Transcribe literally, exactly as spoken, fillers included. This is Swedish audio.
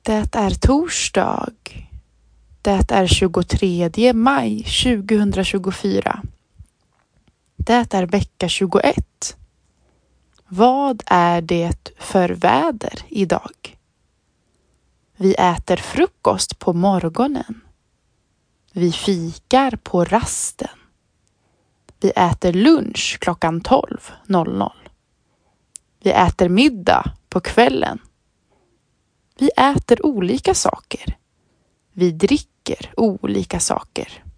Det är torsdag. Det är tjugotredje maj tjugohundratjugofyra. Det är vecka tjugoett. Vad är det för väder idag? Vi äter frukost på morgonen. Vi fikar på rasten. Vi äter lunch klockan tolv. Vi äter middag på kvällen. Vi äter olika saker. Vi dricker olika saker.